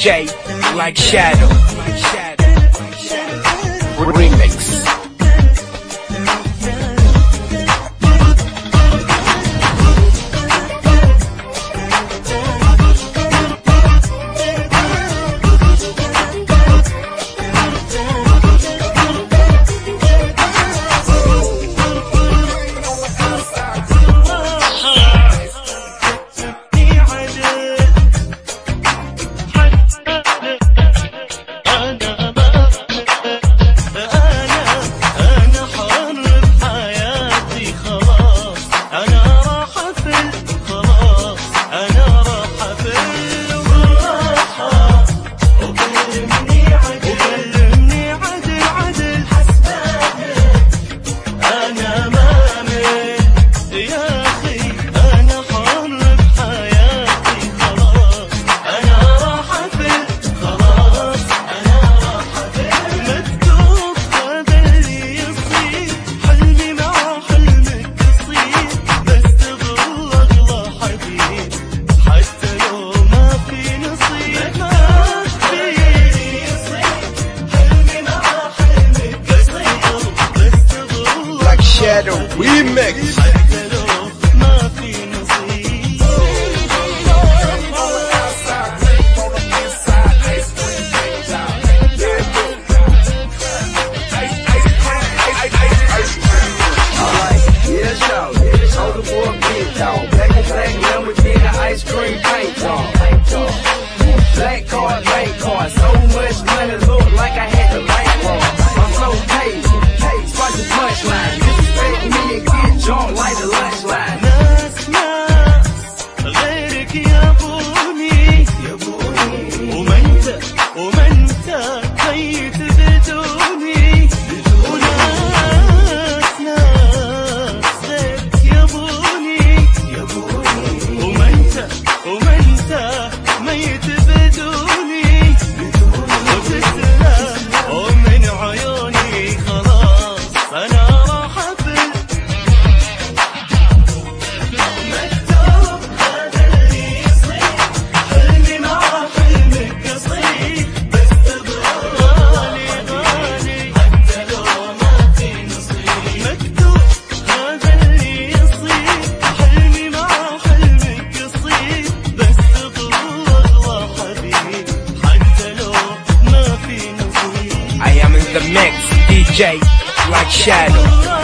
DJ like Shadow Remix. Shadow Remix. Black card, bank card, so much money, look like I had the bank roll. I'm so paid, spark the punchline. Disrespect me and get jumped like the lunch line. غيرك يا بوني ومنت خيت بدوني وناس غيرك يا بوني ومنت ميت بدوني وتسلم ومن عيوني خلاص انا راح افل مكتوب هذا اللي يصير حلمي مع حلمك قصير بس تبغالي غالي حتى لو ما في نصيب مكتوب هذا اللي يصير حلمي مع حلمك قصير بس تبغى حبيبي حتى لو ما في نصيب. I am in the mix, DJ like Shadow.